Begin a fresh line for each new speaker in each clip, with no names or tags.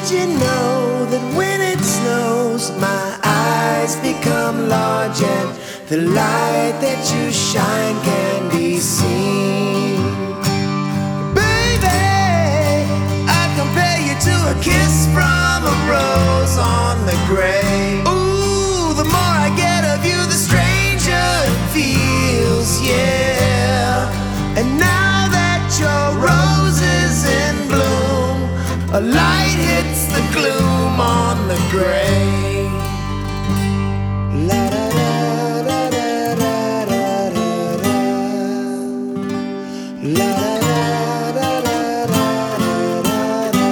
you know that when it snows, my eyes become large and the light that you shine can be seen? Baby, I compare you to a kiss from a rose on the grave. Ooh, the more I get of you, the stranger it feels, yeah. And now that your rose is in bloom, a light hits the gloom on the grave. La da da da da da da da. La da da da da da.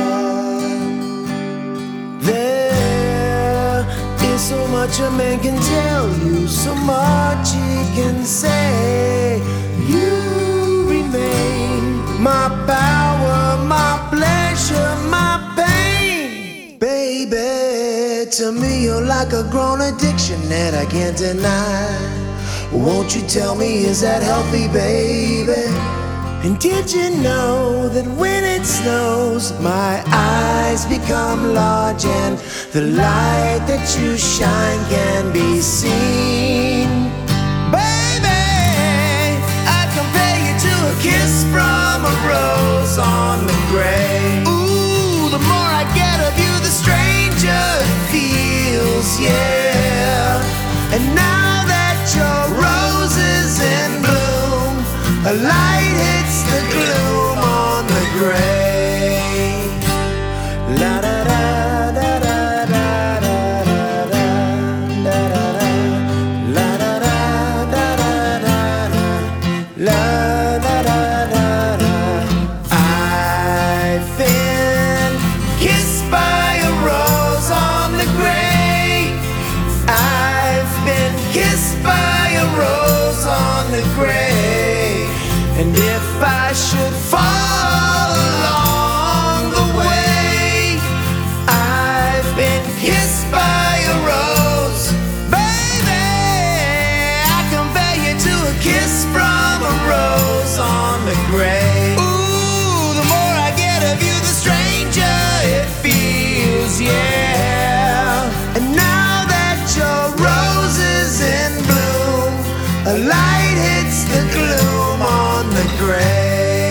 There is so much a man can tell you, so much he can say. You remain my power, my pleasure, my pain. Baby, to me you're like a grown addiction that I can't deny. Won't you tell me, is that healthy, baby? And did you know that when it snows, my eyes become large and the light that you shine can be seen? Baby, I compare you to a kiss from a rose on the grave. Ooh, the more I get of you, the stranger it feels, yeah. And now that your rose is in bloom, a light hits the gloom on the grave. La da da da da da da da da da da. La da da da da da da. La da da da da. I've been kissed by a rose on the grave. I've been kissed by a rose on the grave. And if I should fall along the way, I've been kissed by a rose. Baby, I compare you to a kiss from a rose on the grave. Ooh, the more I get of you, the stranger it feels, yeah. And now that your rose is in bloom, a light hits the gloom on the grave.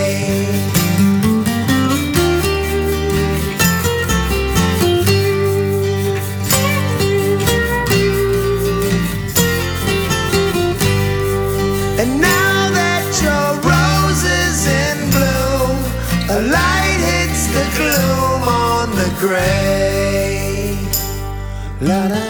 And now that your rose is in bloom, a light hits the gloom on the grave. La da